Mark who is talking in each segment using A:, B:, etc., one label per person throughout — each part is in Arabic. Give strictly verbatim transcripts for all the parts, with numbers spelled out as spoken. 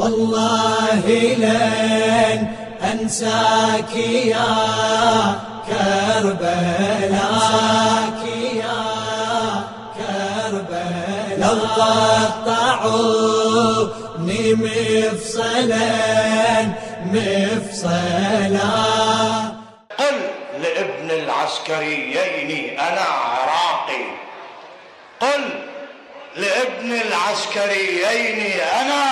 A: والله لن أنساك يا كربلاء يا كربلاء لو قطعوني مفصلا مفصلا.
B: قل لابن العسكريين أنا عراقي، قل لابن العسكريين أنا،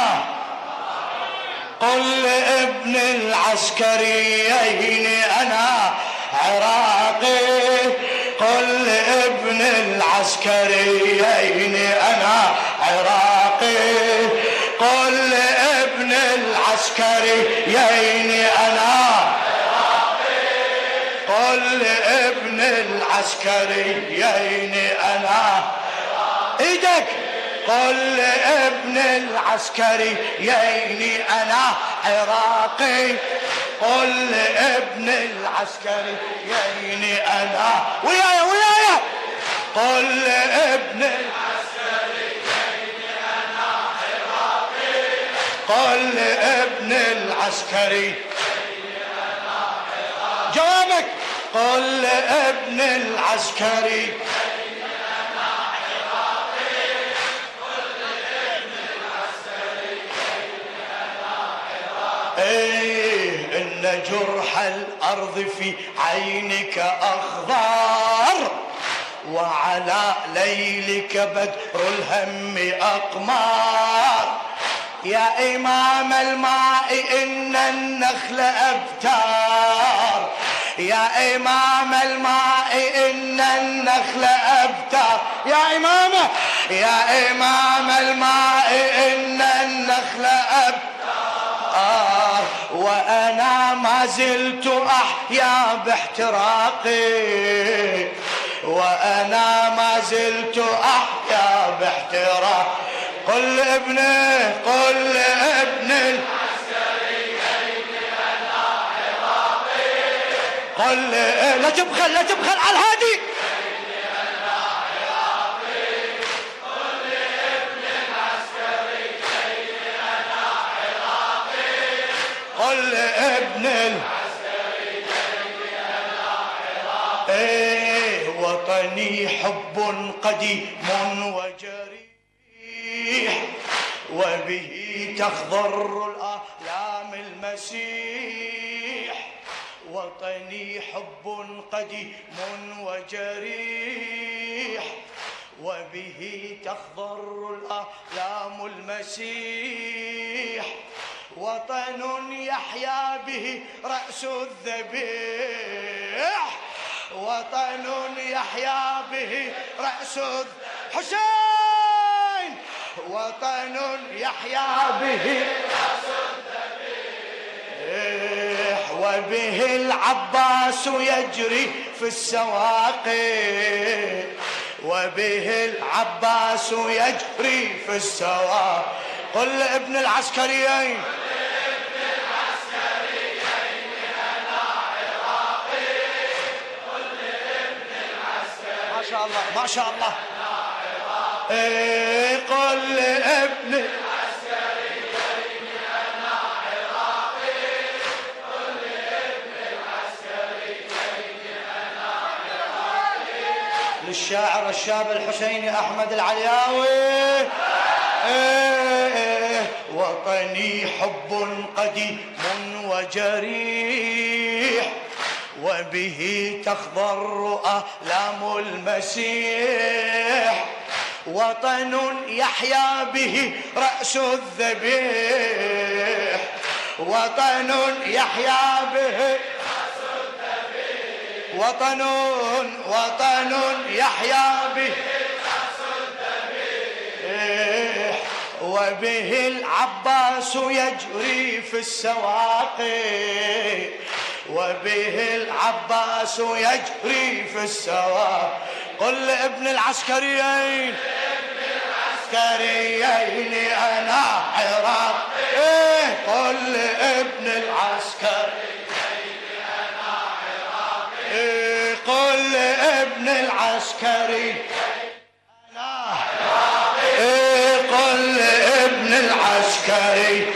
B: قل لابن العسكريين أنا عراقي، قل لابن العسكريين أنا عراقي، قل لابن العسكريين أنا عراقي، قل لابن العسكريين أنا ايدك، قل لابن العسكريين أنا عراقي، قل لابن العسكريين أنا ويايا ويايا، قل لابن العسكريين أنا عراقي، قل لابن العسكريين أنا عراقي. جوابك قل لابن العسكري ايه ان جرح الارض في عينك اخضر، وعلى ليلك بدر الهم اقمار، يا امام الماء ان النخل ابتار، يا امام الماء ان النخل ابتار، يا امامه يا امام الماء ان النخل ابتار، وأنا ما زلت أحيا باحتراقي، وأنا ما زلت أحيا باحتراق. قل لابنه قل لابن العسكريين أنا عراقي، قل لا تبخل لا تبخل على الهادي، قل لابن العسكريين أنا عراقي. ايه وطني حب قديم وجريح، وبه تخضر الآلام المسيح، وطني حب قديم وجريح، وبه تخضر الآلام المسيح، وطن يحيا به رأس الذبيح، وطن يحيا به رأس حسين، وطن يحيا به رأس الذبيح، وبه العباس يجري في السواقي، وبه العباس يجري في السواقي. قل لابن العسكريين ما شاء الله ما شاء الله، ايه قل لابن العسكريين أنا عراقي، قل لابن العسكريين أنا عراقي. للشاعر الشاب الحسيني أحمد العلياوي، ايه وطني حب قديم وجريح، وبه تخضر آلام المسيح، وطن يحيا به رأس الذبيح، وطن يحيا به رأس الذبيح، وطن وطن يحيا به رأس الذبيح، وبه العباس يجري في السواقي، وبه العباس يجري في السواقي. قل لابن العسكريين العسكريين أنا عراقي، إيه قل لابن العسكريين أنا عراقي، إيه قل لابن العسكري أنا عراقي، إيه قل لابن العسكري العسكري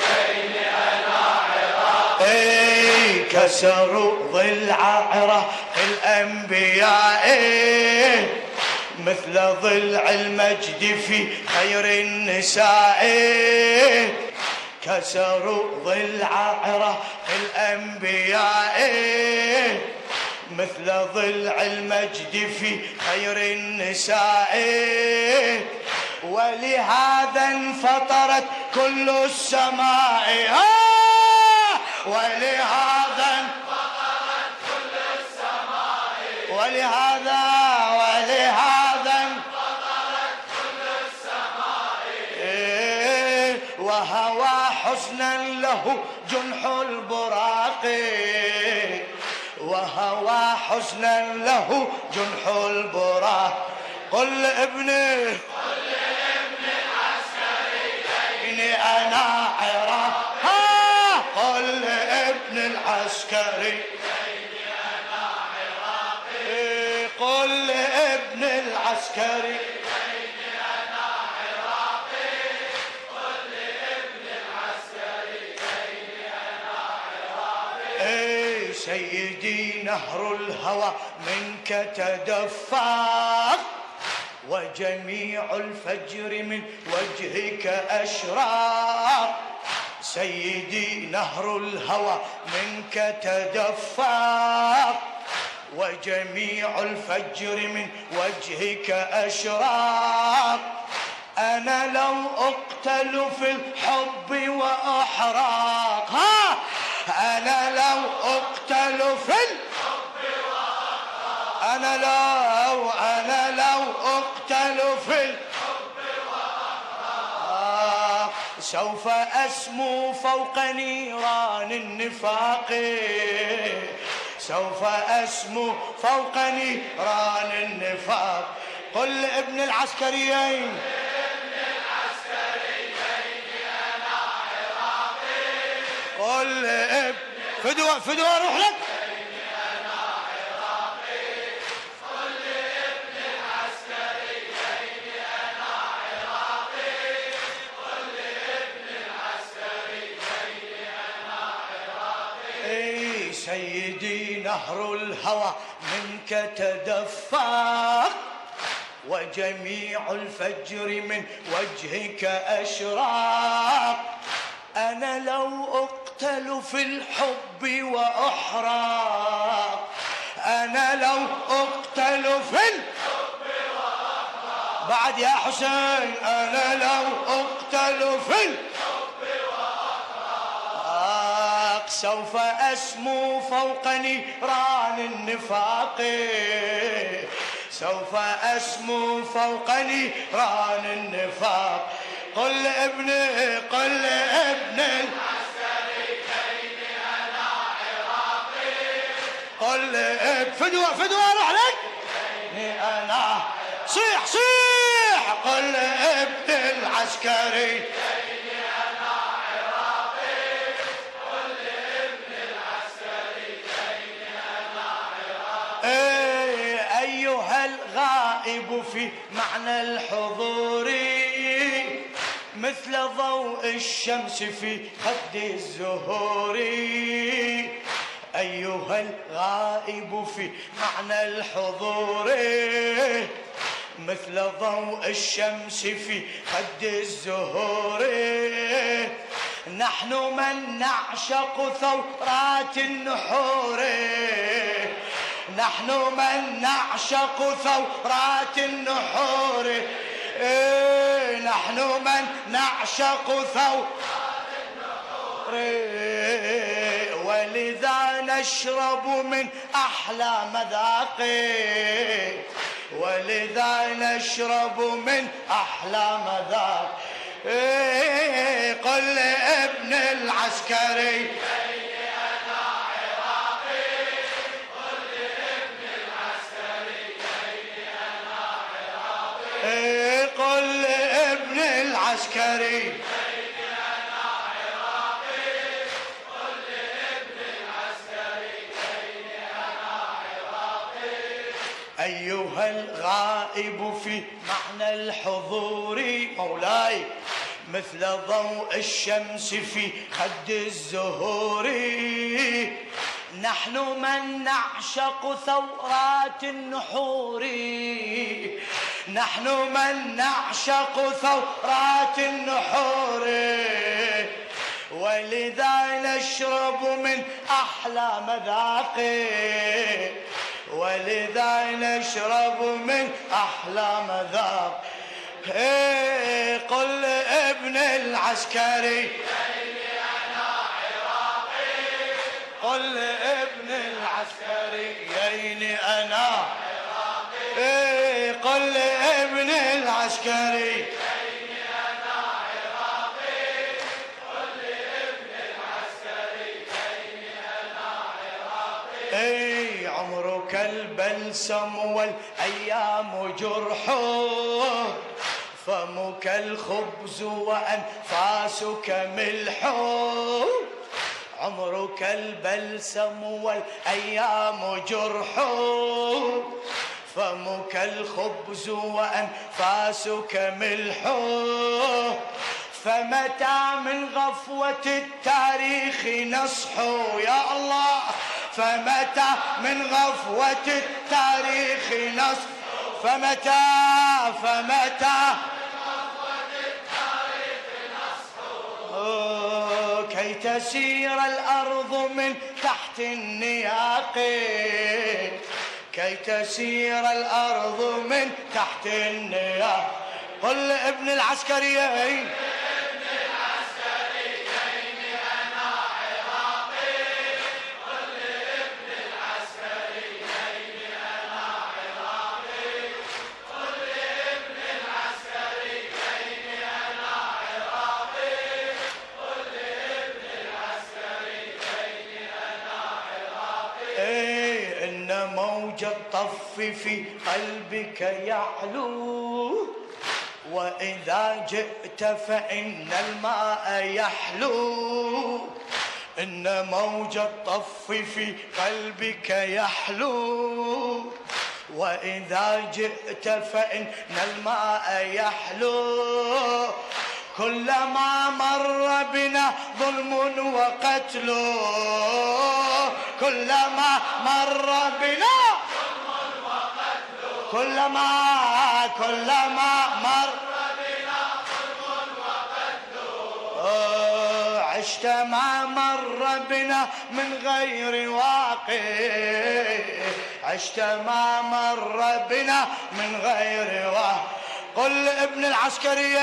B: اي كسروا ضلع عراق الانبياء اي مثل ضلع المجد في خير النساء اي كسروا ضلع عراق الانبياء اي مثل ضلع المجد في خير النساء ولهذا انفطرت كل السماء آه ولهذا انفطرت كل السماء ولهذا ولهذا انفطرت كل السماء وهوى حسنا له جنح البراق وهوى حسنا له جنح البراق قل لابني قل لابن العسكري انا عراق قل لابن العسكري انا عراق قل لابن العسكري انا عراق قل لابن العسكري انا عراق سيدي نهر الهوى منك تدفق وجميع الفجر من وجهك أشراق سيدي نهر الهوى منك تدفق وجميع الفجر من وجهك أشراق أنا لو أقتل في الحب وأحراق ها أنا لو أقتل في الحب وأحراق أنا لو أنا لو أقتل في الحب وأحراق سوف أسمو فوق نيران النفاق سوف أسمو فوق نيران النفاق قل لابن العسكريين قل لابن فدوى فدوى اروح لك انا عراقي قل لابن العسكري انا عراقي قل لابن العسكري انا عراقي سيدي نهر الهوى منك تدفق وجميع الفجر من وجهك أشراق أنا لو أقتل في الحب وأحراق أنا لو أقتل في الحب وأحراق بعد يا حسين أنا لو أقتل في الحب وأحراق سوف أسمو فوق نيران النفاق سوف أسمو فوق نيران النفاق قل لابني قل لابن العسكري كيني أنا عراقي قل لابن فدوى فدوى أروح لك كيني أنا صيح صيح قل لابن العسكري كيني أنا عراقي قل لابن العسكري كيني أنا عراقي أيها الغائب في معنى الحضور مثل ضوء الشمس في خد الزهور أيها الغائب في معنى الحضور مثل ضوء الشمس في خد الزهور نحن من نعشق ثورات النحور نحن من نعشق ثورات النحور إيه نحن من نعشق ثورات النحور إيه ولذا نشرب من أحلى مذاق ولذا نشرب من أحلى مذاق إيه قل لابن العسكري قل لابن العسكري أنا عراقي قل لابن العسكري أنا عراقي أيها الغائب في معنى الحضور مولاي مثل ضوء الشمس في خد الزهور. نحن من نعشق ثورات النحور، نحن من نعشق ثورات النحور، ولذا نشرب من أحلى مذاق، ولذا نشرب من أحلى مذاق. إيه قل لابن العسكري قل لابن العسكري ييني أنا عراقي. إيه قل لابن العسكري ييني أنا عراقي. قل لابن العسكري ييني أنا عراقي. إيه عمرك البلسم والأيام جرحه، فمك الخبز وأنفاسك ملح. عمرك البلسم والأيام جرح، فمك الخبز وأنفاسك ملح. فمتى من غفوة التاريخ نصح يا الله، فمتى من غفوة التاريخ نصح، فمتى فمتى كي تسير الأرض من تحت النياق، كي تسير الأرض من تحت النياق. قل لابن العسكري موج الطف في قلبك يعلو، وإذا جئت فإن الماء يحلو. إن موج الطف في قلبك يحلو، وإذا جئت فإن الماء يحلو. كلما مر بنا ظلم وقتل، كلما مر بنا ظلم وقتل، كلما كلما مر بنا ظلم وقتل. عشت ما مر بنا من غير واقع، عشت ما مر بنا من غير واقع. قل ابن العسكري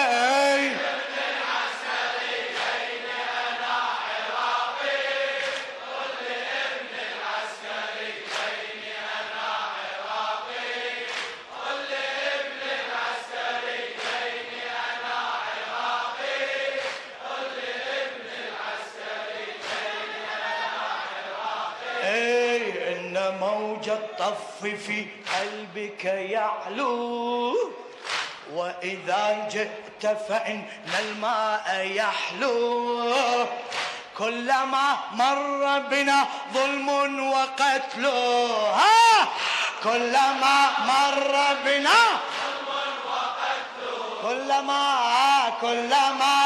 B: موج الطف في قلبك يعلو، وإذا جئت فإن الماء يحلو. كلما مر بنا ظلم وقتل، ها كلما مر بنا ظلم وقتل، كلما كلما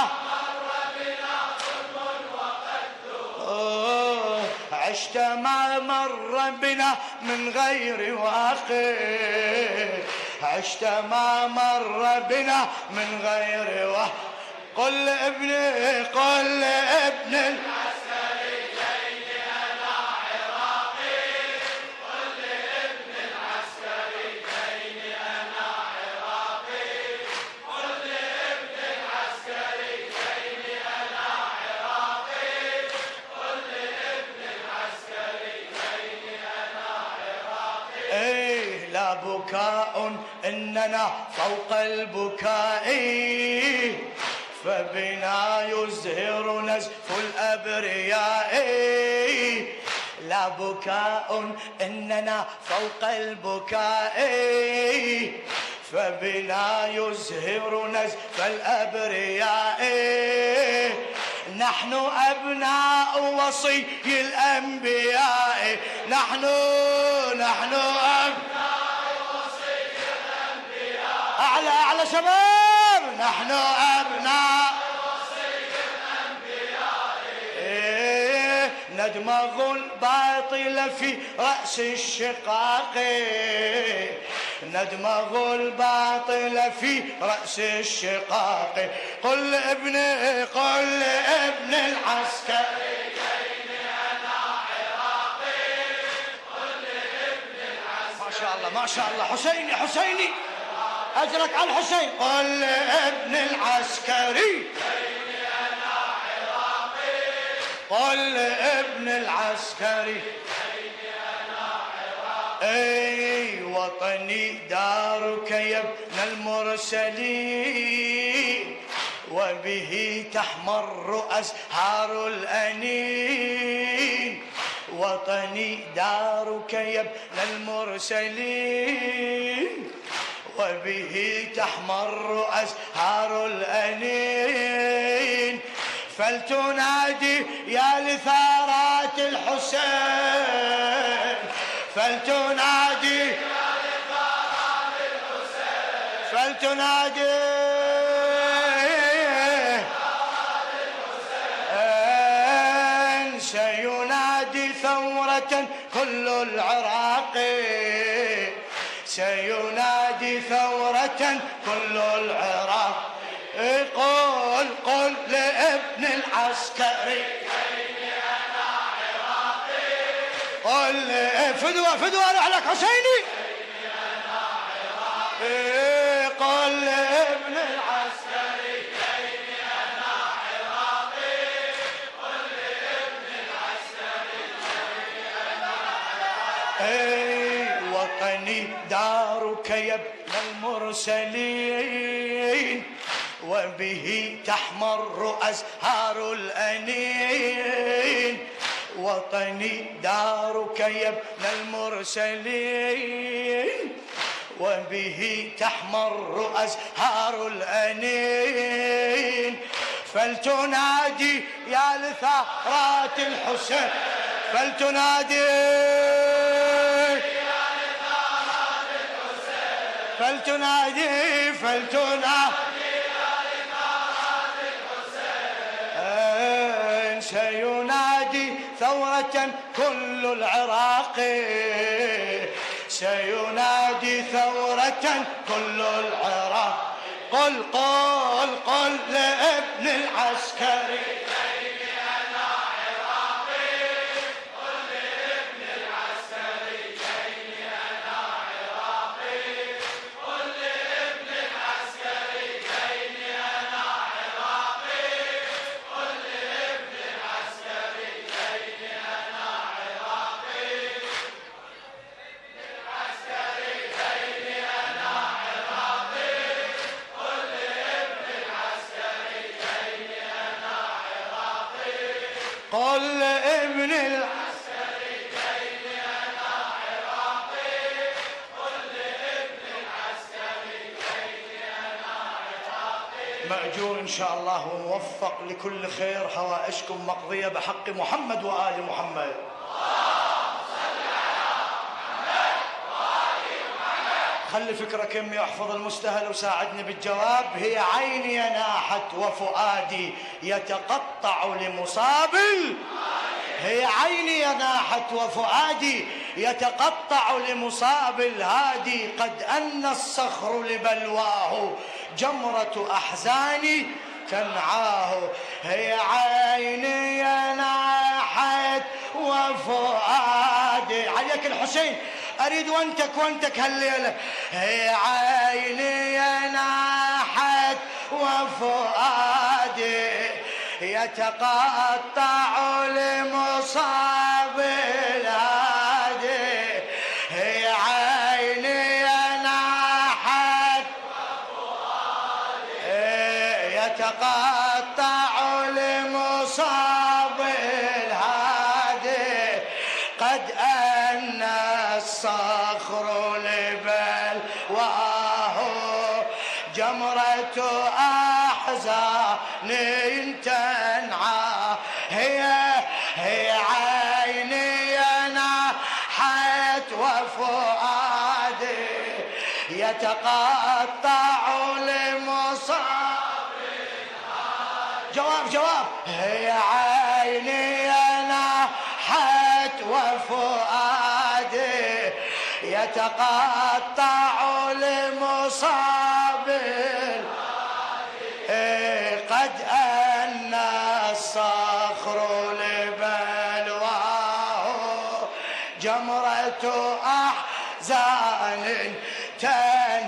B: عشت ما مر بنا من غير واقع، عشت ما مر بنا من غير واقع. قل ابني قل ابن العسكري ييني أنا عراقي. قل ابن العسكري ييني أنا عراقي. قل ابن العسكري ييني أنا عراقي. قل ابن العسكري ييني أنا عراقي. إيه لا بكاء إننا فوق البكاء، فبنا يزهر نزف الأبرياء. لا بكاء إننا فوق البكاء، فبنا يزهر نزف الأبرياء. نحن أبناء وصي الأنبياء، نحن نحن أبناء وصي الأنبياء. أعلى أعلى شباب، نحن أبناء ندمغ الباطل في رأس الشقاق، ندمغ الباطل في رأس الشقاق. قل ابن قل ابن العسكري ما شاء الله ما شاء الله. حسيني حسيني أجرك على الحسين. قل ابن العسكري قل ابن العسكري اي وطني دارك يا ابن المرسلين، وبه تحمر أزهار الأنين. وطني دارك يا ابن المرسلين، وبه تحمر أزهار الأنين. فلتنادي يا لثارات الحسين، فلتنادي يا لثارات الحسين، فلتنادي الحسين. سينادي ثورة كل العراق، سينادي ثورة كل العراق. قل قل لابن العسكري أنا عراقي، قل فدوة فدوة روح لك حسيني أنا عراقي. قل لابن العسكري أنا عراقي، قل لابن العسكري أنا عراقي. وطني دارك يا ابن المرسلين، وبه تحمر أزهار الأنين. وطني دارك يا ابن المرسلين، وبه تحمر أزهار الأنين. فلتنادي يا لثارات الحسين، فلتنادي يا لثارات الحسين، فلتنادي فلتنادي سينادي ثورة كل العراق، سينادي ثورة كل العراق. قل قل قل لابن العسكري أنا عراقي، قل لابن العسكري أنا عراقي، قل لابن العسكري أنا عراقي، قل لابن العسكري أنا عراقي، العسكري أنا عراقي، قل لابن العسكري أنا عراقي، قل لابن العسكري أنا عراقي، قل لابن العسكري أنا عراقي. مأجور إن شاء الله وموفق لكل خير، حوائجكم مقضية بحق محمد وآل محمد. خلي فكرك يمي واحفظ المستهل وساعدني بالجواب. هي عيني ناحت وفؤادي يتقطع لمصاب، هي عيني ناحت وفؤادي يتقطع لمصاب الهادي. قد أن الصخر لبلواه جمرة أحزاني تنعاه. هي عيني ناحت وفؤادي عليك الحسين، أريد وانتك وانتك هالليلة. هي عيني ناحت وفؤادي يتقطع لمصاب الهادي. هي عيني ناحت وفؤادي يتقطع لمصاب الهادي. قد أن الصخر لبلواه جمرة أحزان تنعى. هي هي عيني ناحت وفؤادي يتقطع لمصاب الهادي. جواب جواب. هي عيني ناحت يتقطع لمصاب قد أن الصخر لبلواه جمرة أحزان تن.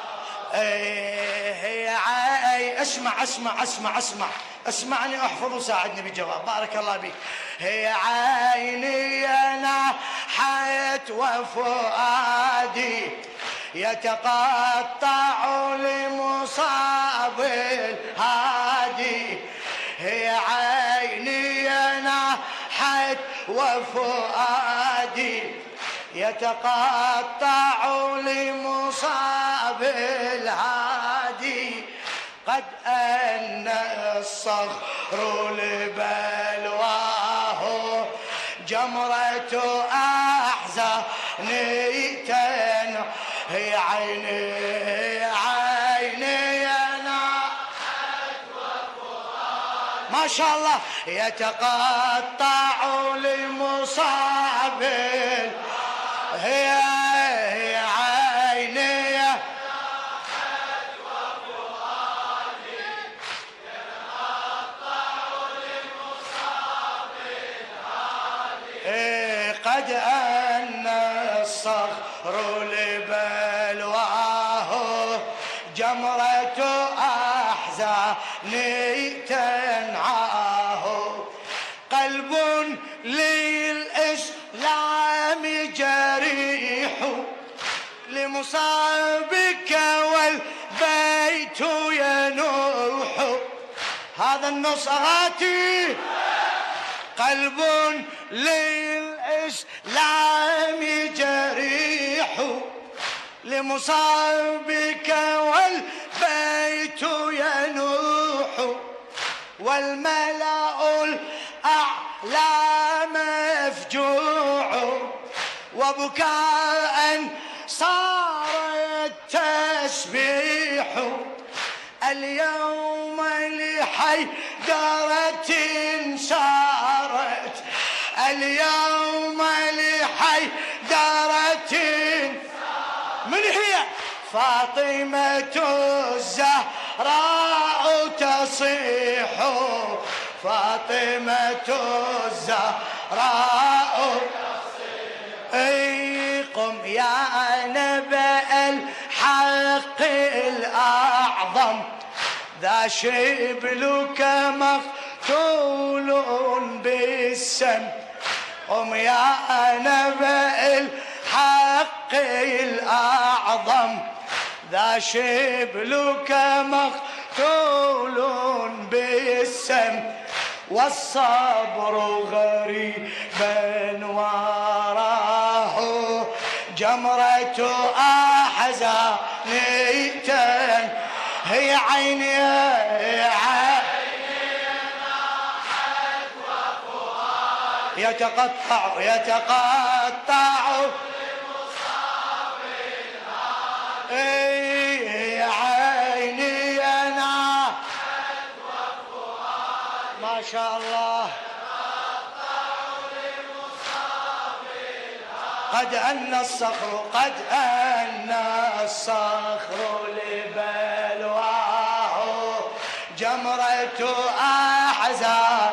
B: هي عي اسمع اسمع اسمع اسمع اسمعني احفظ وساعدني بالجواب بارك الله بك. هي عيني نحت وفؤادي يتقطع لمصاب الهادي. هي عيني نحت وفؤادي يتقطع لمصاب الهادي قد أن الصخر لبلواه جمرة أحزان تن. هي عيني هي عيني أنا ما شاء الله يتقطع لمصاب. هي هي عيني قد أن الصخر لبلواه جمرة أحزان تنعاه. قلب للإسلام جريح لمصابك والبيت ينوح. هذا النصراتي قلب للإسلام جريح لمصابك والبيت ينوح. والملأ الأعلى مفجوع وبكاء صار التسبيح. اليوم لحيدرة سارت اليوم لحيدرة من هي فاطمة الزهراء تصيح. فاطمة الزهراء اي قم يا نبأ الحق الأعظم ذا شبلك مقتول بالسم. قم يا نبأ الحق الأعظم ذا شبلك مقتول بالسم. والصبر غريبا وراه جمرة أحزان تن. هي عيني هي عيني نحت وفؤادي يتقطع يتقطع لمصاب الهادي. هي عيني نحت وفؤادي ما شاء الله قد أن الصخر قد أن الصخر لبلواه جمرة أحزان.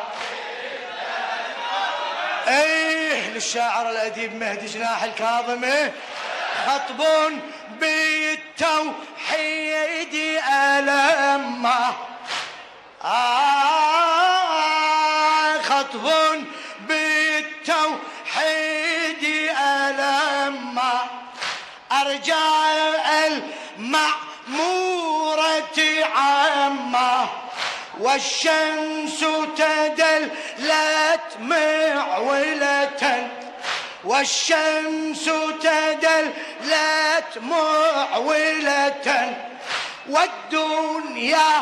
B: ايه للشاعر الأديب مهدي جناح الكاظمي. خطب بالتوحيد ألمه آه خطب بالتوحيد ألمه أرجاء المعمورة عامة. والشمس تدلت معولة والشمس تدلت معولة والدنيا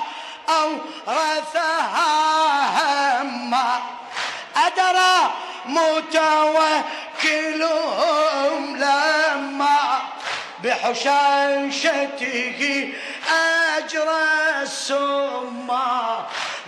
B: أورثها همّا. أدرى متوكلهم لما بحشاشته أجرى السما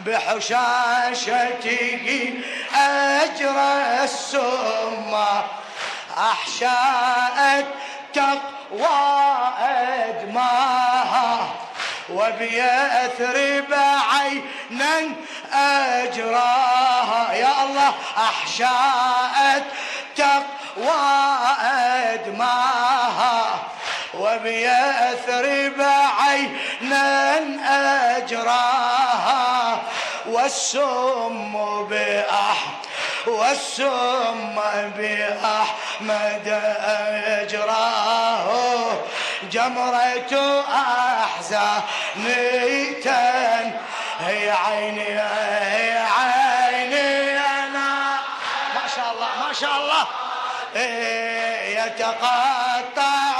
B: بحشاشته أجرى السما. أحشاءت تقوى أدماها وبيثرب عينا أجراها. يا الله أحشاءت تقوى أدماها وبيثرب عينا أجراها والسم بأح والسم بأحمد أجراه جمرة أحزانية هي عيني هي عيني أنا. ما شاء الله ما شاء الله. يتقطع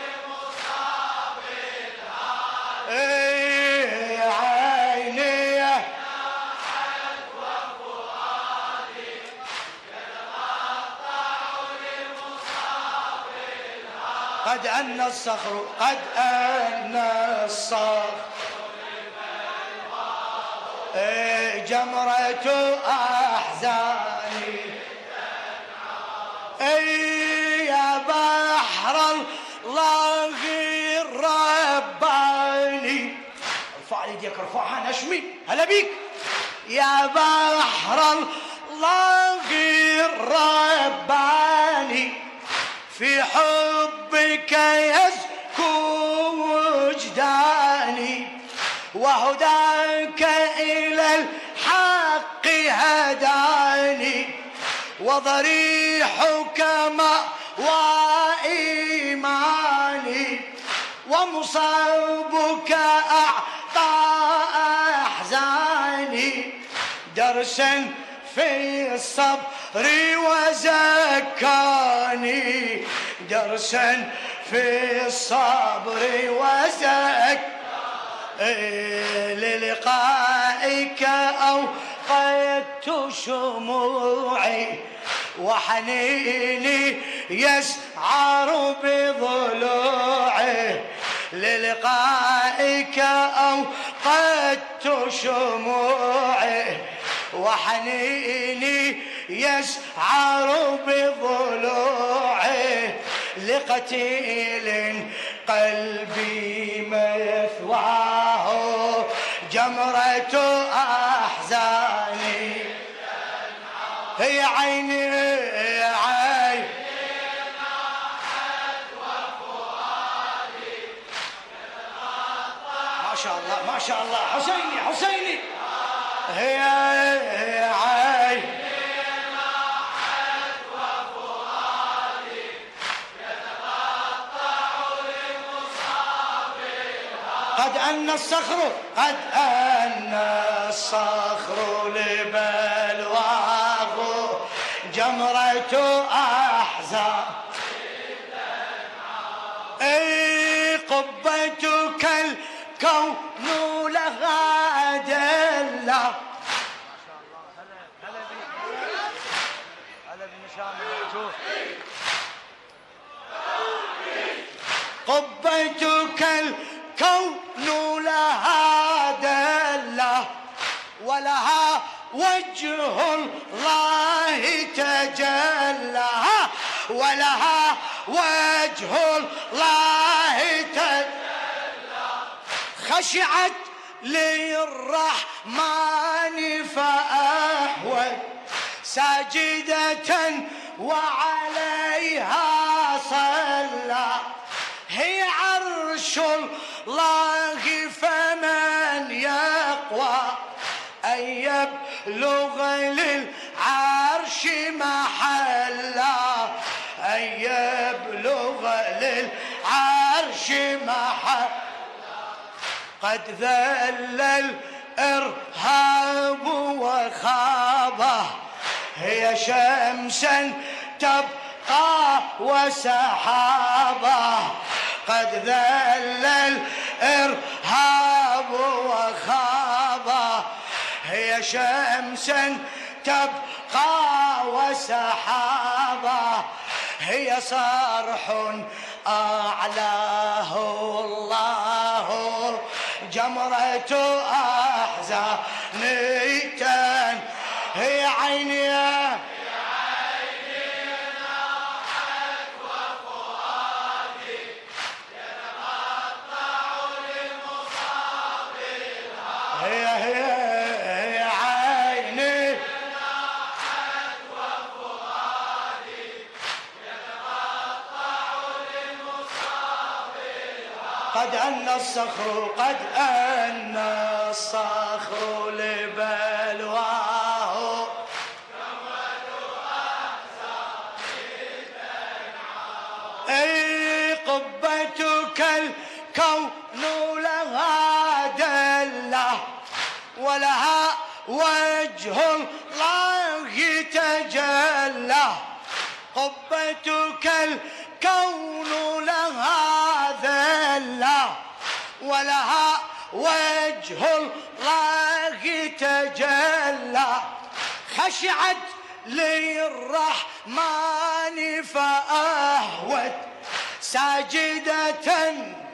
B: عيني قد أن الصخر قد أن الصخر جمرة أحزاني يا بحر الله الرباني. ارفع يديك ارفعها نشمي هلا بيك. يا بحر الله الرباني في حبك يزكو وجداني وهداك إلى الحق هداني وضريحك وإيماني ومصابك أعطى أحزاني درسا في الصبر وزكاني درسا في الصبر وزكاني للقائك أوقيت شموعي وحنيني يسعر بضلوعي للقائك أوقيت شموعي وحنيني يسعر بضلوعي لقتيل قلبي مثواه جمرة أحزاني هي عيني عين ما شاء الله ما شاء الله. حسيني حسيني هي عين قد أن الصخر قد أن الصخر لبلواه جمرة أحزان أي قبتك الكون لها دلة. ما شاء الله هلا هلا بيك هلا بنشان قبتك الكون لها دلة ولها وجه الله تجلى ولها وجه الله تجلى خشعت للرحمن فأهوت ساجدة وعليها صلى هي عرش الله فمن يقوى أن يبلغ للعرش محلا أن يبلغ للعرش محلا قد ذل الإرهاب وخابه هي شمسا تبقى وسحابه قد ذل الإرهاب وخابه هي شمسا تبقى وسحابه هي صرح أعلاه الله جمرة أحزانية هي عيني قد أن الصخر قد أن الصخر لبلواه اي قبتك الكون لها دله ولها وجه الله تجلى قبتك الكون لها ذله ولها وجه الله تجلى خشعت للرحمن فأهوت ساجدة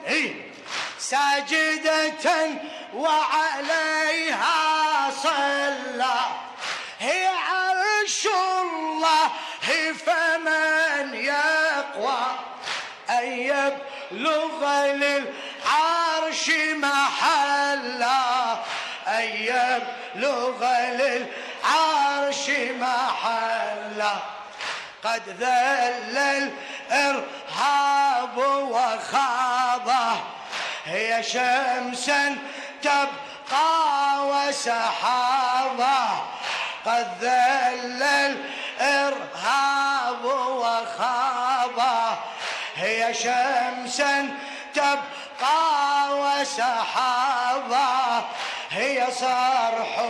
B: ساجدة وعليها صلى هي عرش الله فمن يقوى أن يبلغ للعرش محلا أن يبلغ للعرش محلا قد ذل الإرهاب وخاضه هي شمسا تبقى وسحابه قد ذل الإرهاب وخاضه هي شمسا تبقى وسحابه هي صرح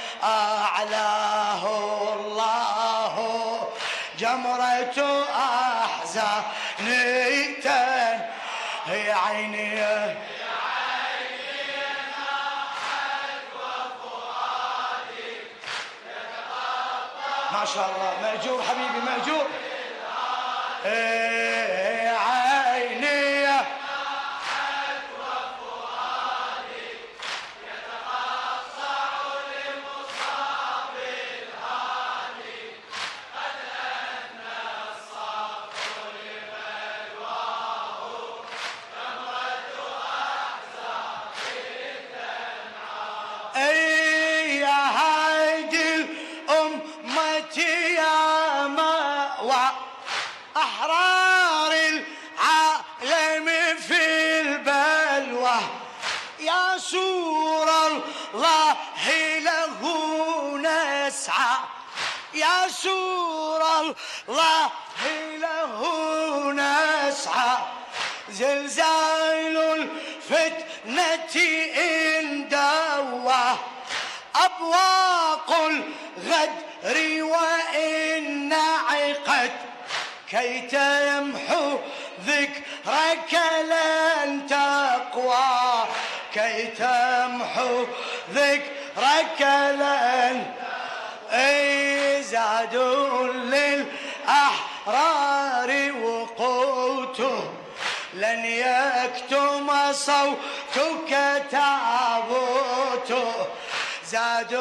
B: أعلاه الله جمرة أحزاني هي عيني ما شاء الله مأجور حبيبي مأجور ايه عيني
C: يتقطع لمصاب الهادي قد أن الصخر لبلواه جمرة أحزان الدمعاء
B: اي يا هيدي الأمة يا مأوى أحرار العالم في البلوى يا سور الله له نسعى يا سور الله له نسعى زلزال الفتنة إن دوى أبواق الغدر وإن عقد كي تمحو ذكرك لن تقوى كي تمحو ذكرك لن اي زاد للأحرار وقوته لن يكتم صوتك تابوته زاد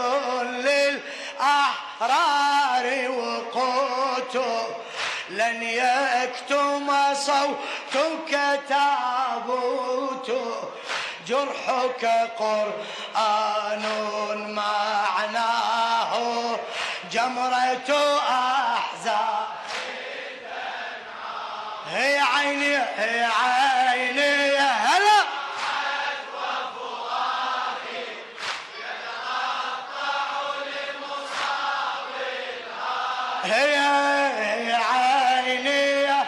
B: للأحرار وقوته لن يكتم صوتك تابوته جرحك قرآن معناه جمرة أحزان هي عيني هي عيني يا هلا هي هي عيني يا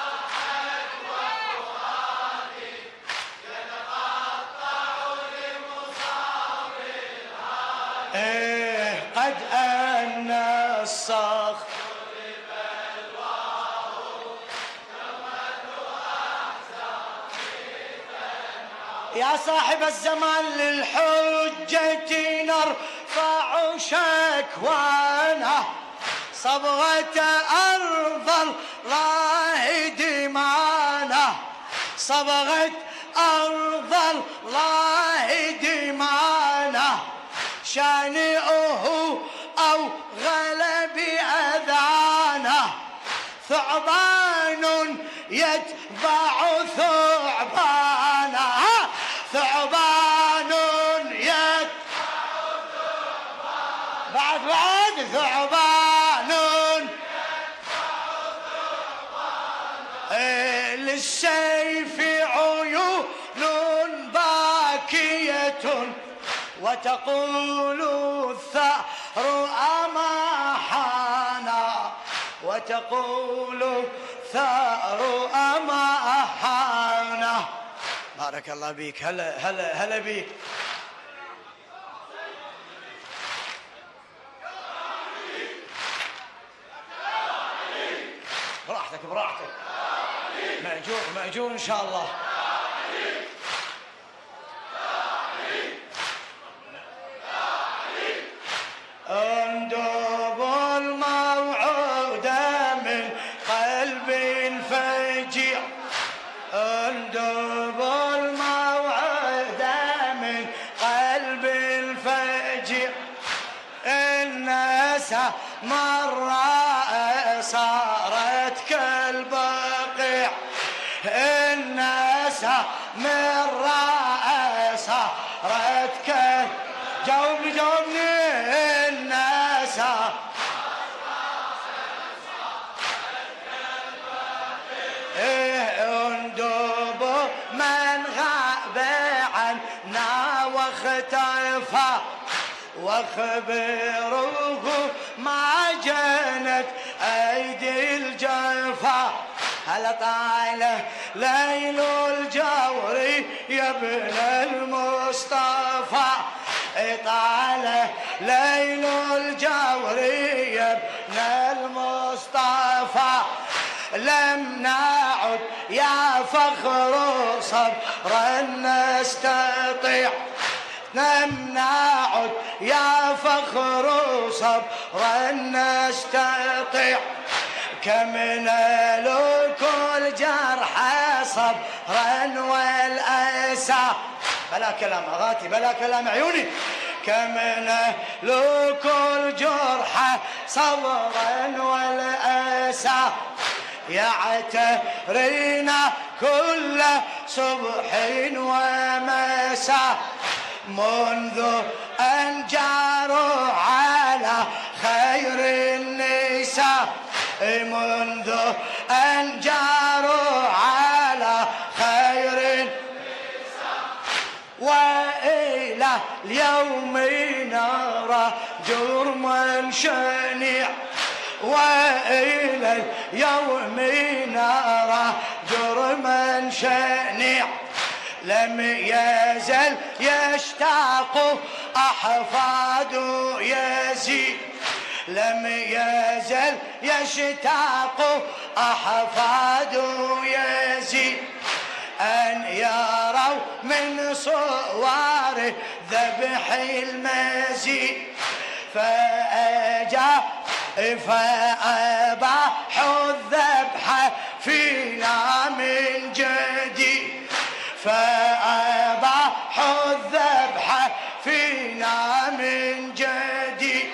B: ايه قد أن الصخر يا صاحب الزمان للحجة نرفع شكوانا صبغة أرض الله دمانا صبغة أرض الله دمانا شانئه أو غلب أذانا ثعبان يتبع ثعبانا ثعبان يتبع ثعبانا بعد بعد ثعبان يتبع ثعبانا للسيف عيون وتقول الثأر أما حانا وتقول الثأر أما حانا. بارك الله بيك. هلا هلا هلا بيك. براحتك براحتك. مأجور مأجور إن شاء الله. اندب الموعود من قلب فجيع اندب الموعود من قلب فجيع. الناس مرة صارت كالبقيع الناس مرة صارت كال جاوبني جاوبني. الناس اندب من غاب عنا واختفى واخبروه ما جنت ايدي الجفا. هل طال ليل الجور يا ابن المصطفى طال ليل الجور يا ابن المصطفى. لم نعد يا فخر صبرا نستطيع لم نعد يا فخر صبرا نستطيع. كم نلوك الجرح صبرا والأسى. بلا كلام أغاتي بلا كلام عيوني. كم نلوك الجرح صبرا والأسى. يعترينا كل صبح ومساء منذ أن جاروا على خير النساء منذ أن جاروا على خير النساء. وإلى اليوم نرى جرما شنيع وإلى اليوم نرى جرما شنيع. لم يزل يشتاق أحفاد يزيد لم يزل يشتاق أحفاد يزيد أن يروا من صور ذبح المزيد. فأجا فأباحوا الذبح فينا من جديد فأباحوا الذبح فينا من جديد.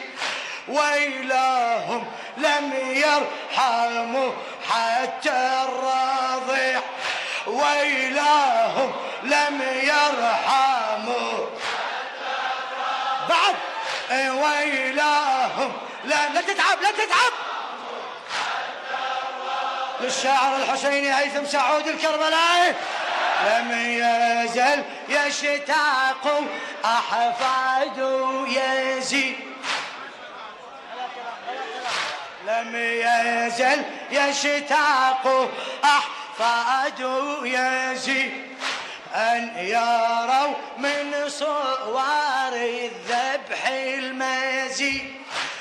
B: ويلهم لم يرحموا حتى الرضيع ويلهم لم يرحموا حتى الرضيع. بعد ويلهم لا لا تتعب لا تتعب. للشاعر الحسيني هيثم سعود الكربلائي. لم يزل يشتاق أحفاد يزيد لم يزل يشتاق أحفاد يزيد أن يروا من صور الذبح المزيد.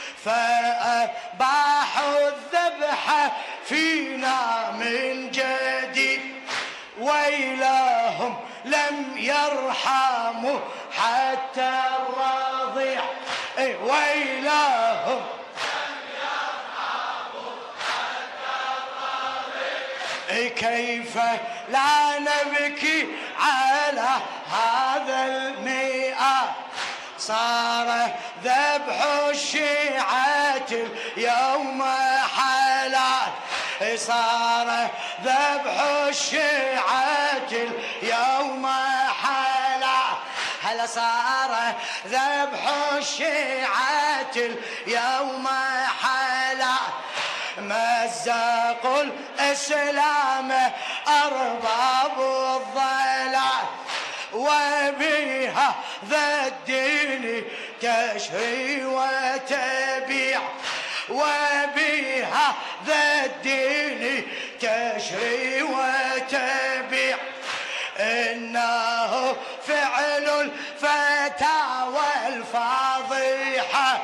B: فأباحوا الذبح فينا من جديد. ويلهم لم يرحموا حتى الرضيع ويلهم لم يرحموا حتى الرضيع. كيف لا نبكي على هذا المئات صار ذبح الشيعة اليوم حلال صار ذبح الشيعة اليوم حلال. هل صار ذبح الشيعة اليوم حلال. مزقوا الإسلام أرباب الضلال وبها ذا الدين تشري وتبيع وبهذا الدين تشري وتبيع إنه فعل الفتاوى الفاضحة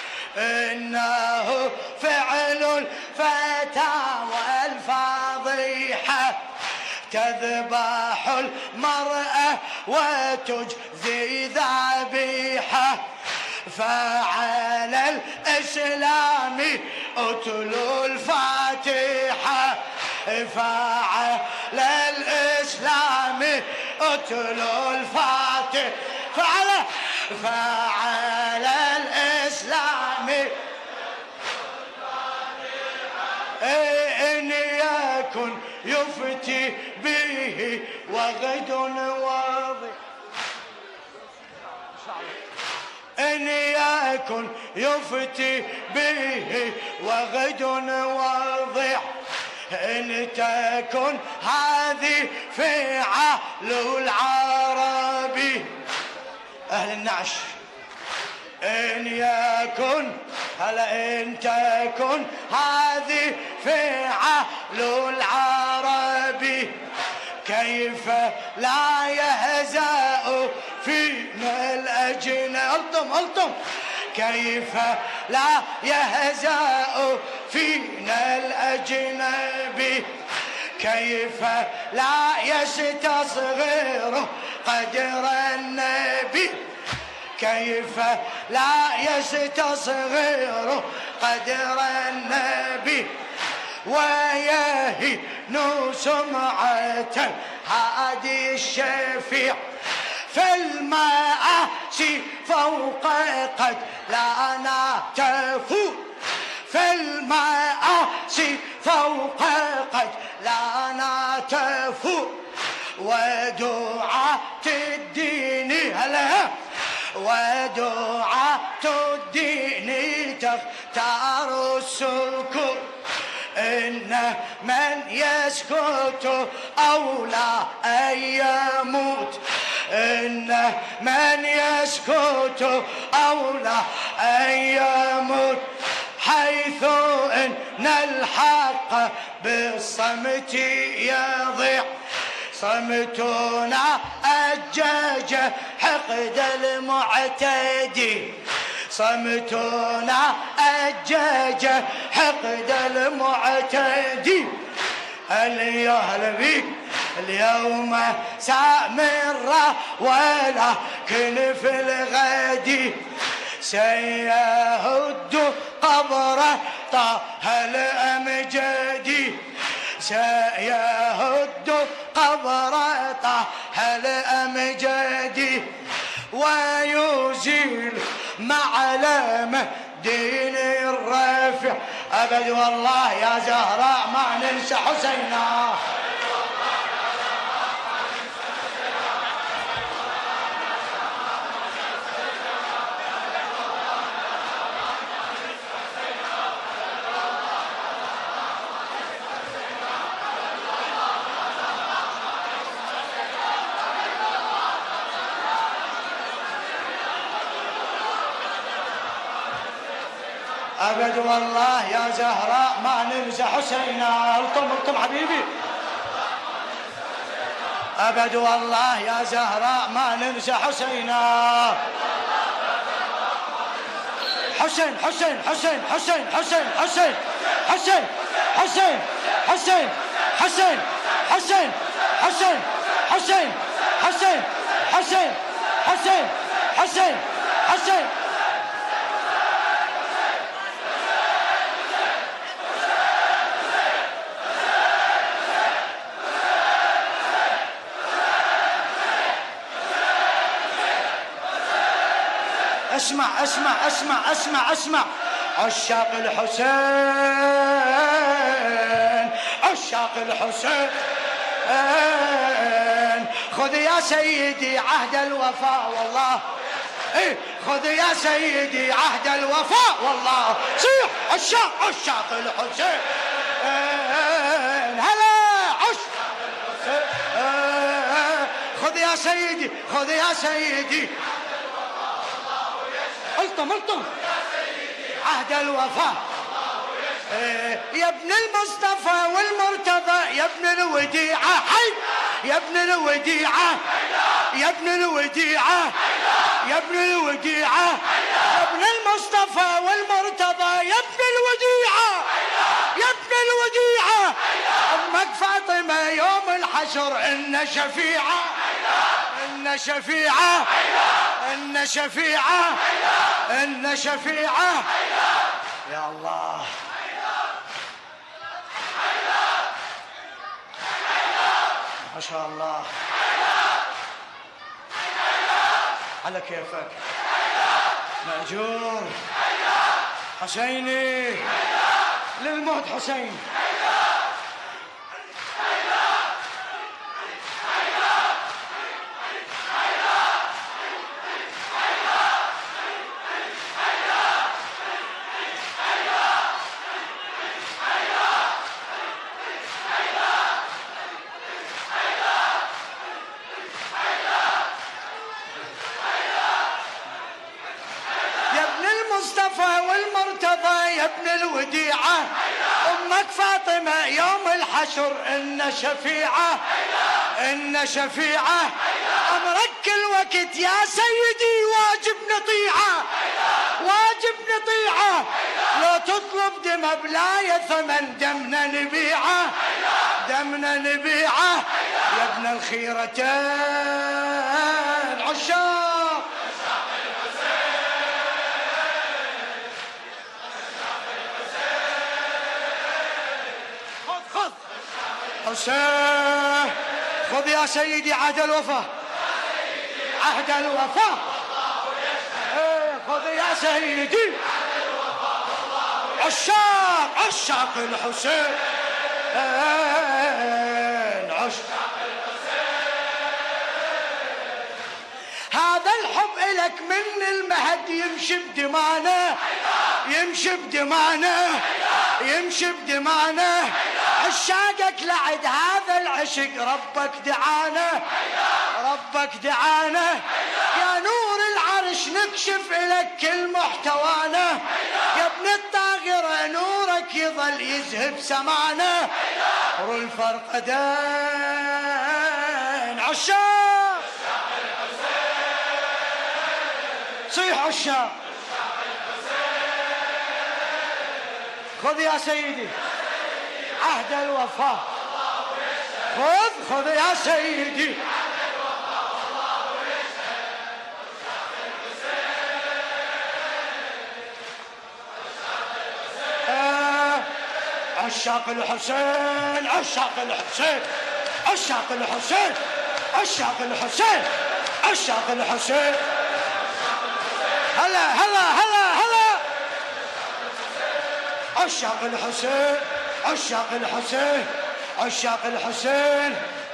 B: إنه فعل الفتاوى الفاضحة تذبح المرأة وتجزي ذبيحة فعلى الإسلام اتلوا الفاتحة فعلى الإسلام اتلوا الفاتحة فعلى فعلى الإسلام إن يكن يفتي به وغد واضح إن يكن يفتي به وغد واضح إن تكن هذه فعل العربي أهل النعش إن يكن هلا إن تكن هذه فعل العربي كيف لا يهزأ فينا الأجنبي ألطم ألطم كيف لا يهزأ فينا الأجنبي كيف لا يستصغر قدر النبي كيف لا يستصغر قدر النبي ويهين سمعة هادي الشفيع فالمآسي فوق قد لا نتفو فالمآسي فوق قد لا نتفو ودعاة الدين هلا ودعاة الدين تختار السكوت إن من يسكت أولى أن يموت إن من يسكت أولى أن يموت حيث إن الحق بالصمت يضيع صمتنا أجج حقد المعتدي صمتنا أجج حقد المعتدي اليهل بي اليوم سامرة ولكن في الغد سيهد قبره طه الأمجدي سيهد قبره طه الأمجدي ويزيل معلم دين الرافع أبد والله يا زهراء ما ننسى حسينا أبد والله يا زهراء ما ننسى حسينا الطم الطم حبيبي أبد والله يا زهراء ما ننسى حسينا حسين حسين حسين حسين حسين حسين حسين حسين حسين حسين حسين حسين حسين حسين حسين حسين حسين حسين اسمع اسمع اسمع اسمع اسمع عشاق الحسين عشاق الحسين خذ يا سيدي عهد الوفاء والله ايه خذ يا سيدي عهد الوفاء والله صيح عشاق عشاق الحسين هلا عشاق الحسين خذ يا سيدي خذ يا سيدي الطم الطم عهد الوفاء يا ابن المصطفى والمرتضى يا ابن الوديعة حي يا ابن الوديعة يا ابن الوديعة يا ابن الوديعة يا ابن المصطفى والمرتضى يا ابن الوديعة يا ابن الوديعة أمك فاطمة يوم الحشر إن شفيعة إن شفيعة إن شفيعة إن شفيعة يا الله ما شاء الله على كيفك مأجور حسيني للموت حسين يا ابن الوديعة أمك فاطمة يوم الحشر إن شفيعة إن شفيعة أمرك كل وقت يا سيدي واجب نطيعة واجب نطيعة لو تطلب دم بلا ثمن دمنا نبيعة دمنا نبيعة يا ابن الخيرتين عشاق حسين خذ يا سيدي عهد الوفاء عهد الوفاء خذ يا سيدي عشاق عشاق الحسين عشاق هذا الحب إلك من المهد يمشي بدمانه يمشي بدمانه يمشي بدمانه عشاقك لعد هذا العشق ربك دعانه ربك دعانه يا نور العرش نكشف إلك كل محتوانه يا ابن الطاغرة نورك يظل يذهب سمانه رو الفرقدين عشاق صيح عشاق خذ يا سيدي عهد الوفاء خذ خذ يا سيدي عشاق الحسين عشاق الحسين عشاق الحسين عشاق الحسين عشاق الحسين هلا هلا هلا هلا عشاق الحسين عشاق الحسين عشاق الحسين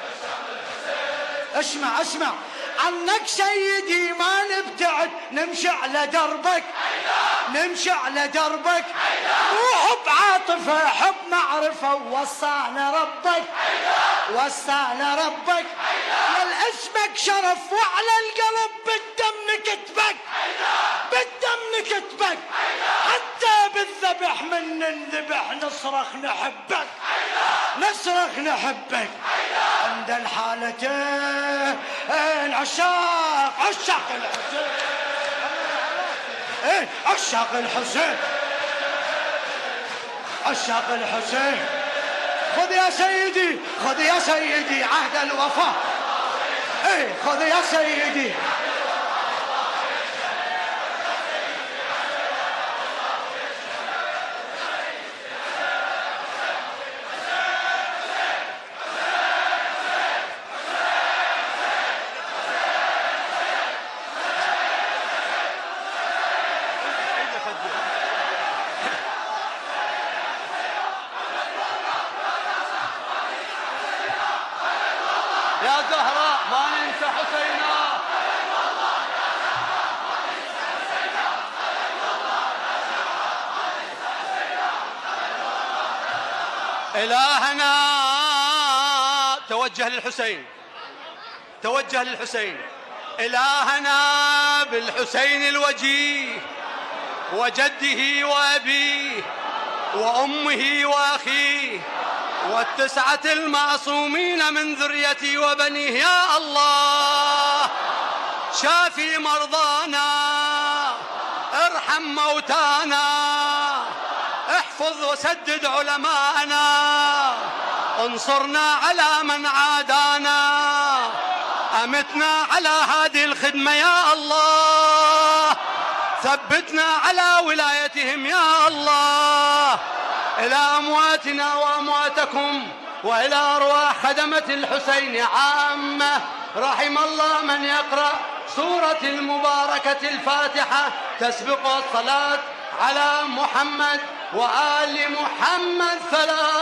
B: اسمع اسمع عنك سيدي ما نبتعد نمشي على دربك نمشي على دربك مو حب عاطفة حب معرفة ووصانا ربك وصانا ربك يا اسمك شرف وعلى القلب بالدم كتبك بالدم كتبك حتى بالذبح من نذبح نصرخ نحبك نصرخ نحبك عند الحالتين عشاق عشاق الحسين ايه عشاق الحسين عشاق الحسين خذ يا سيدي خذ يا سيدي عهد الوفاء ايه خذ يا سيدي
D: يا زهراء ما ننسى حسينا إلهنا توجه للحسين توجه للحسين إلهنا بالحسين الوجيه وجده وأبيه وأمه وأخيه والتسعة المعصومين من ذريتي وبنيه يا الله. شافي مرضانا، ارحم موتانا، احفظ وسدد علماءنا، انصرنا على من عادانا، أمتنا على هذه الخدمة يا الله، ثبتنا على ولايتهم يا الله. إلى أمواتنا وأمواتكم وإلى أرواح خدمة الحسين عامة، رحم الله من يقرأ سورة المباركة الفاتحة تسبق الصلاة على محمد وآل محمد ثلاث